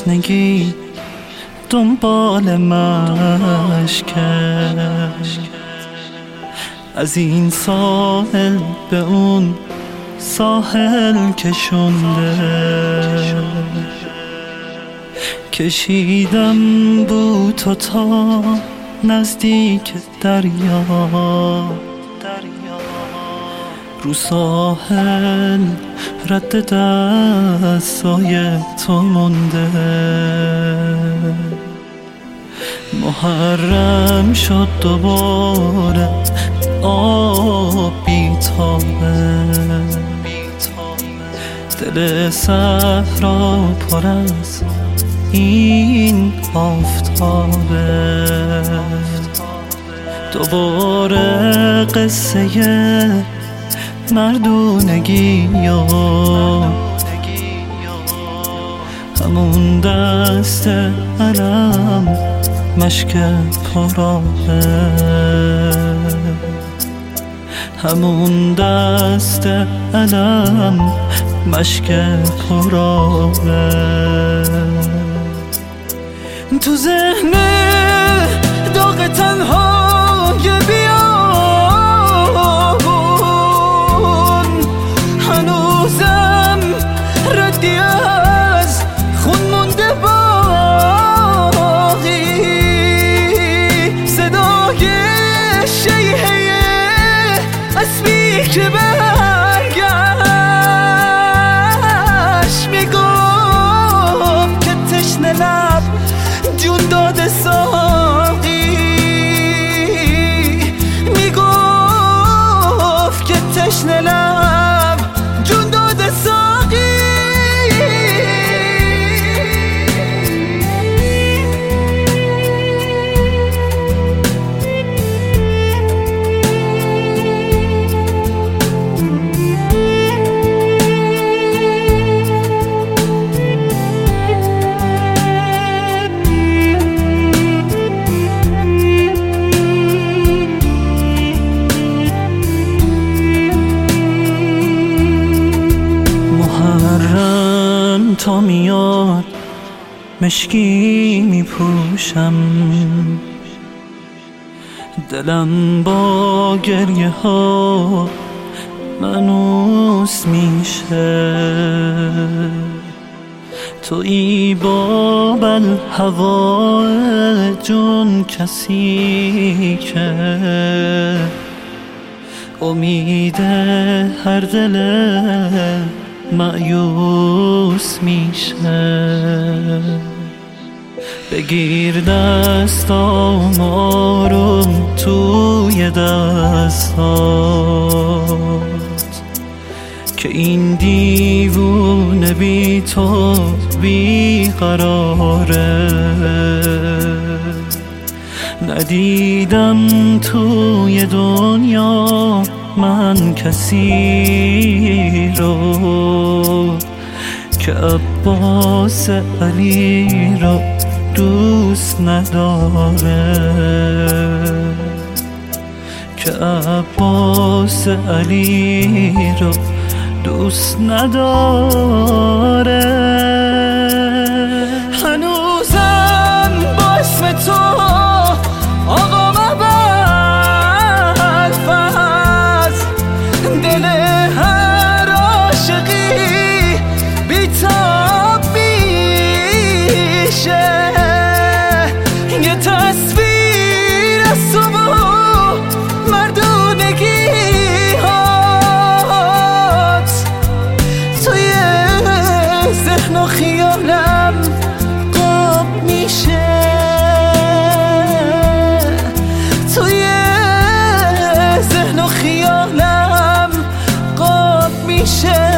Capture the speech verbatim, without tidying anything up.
تشنگی دنبال مشک، از این ساحل به اون ساحل کشونده، کشیدم بو تو تا نزدیک دریا، رو ساحل رد دستای تو مونده، محرم شد دوباره آب بیتابه، دل صحرا پر از این آفتابه، دوباره قصه مردونگی و همون دست علم مشک پرابه، همون دست علم مشک پرابه. تو ذهن داغ تنهای بیابون هنوزم ردی از خون مونده باقی، صدای شیهه اسبی که برگشت میگفت که تشنه لب جون داده ساقی، میگفت که تشنه لب جون داده ساقی. تا میاد مشکی میپوشم، دلم با گریه ها منوس میشه، تویی با بل هوا جون کسی که امید هر دل مایوس میشه، بگیر دستام آروم توی دستات که این دیوونه بی تو بی قراره، ندیدم توی دنیا من کسی رو که عباس علی رو دوست نداره، که عباس علی رو دوست نداره. هنوزم با اسم تو آقا مبلفز، دل هر عاشقی بیتاب میشه، یه تصویر از تو و مردونگی هات توی ذهن و خیالم قاب میشه، توی ذهن و خیالم قاب میشه.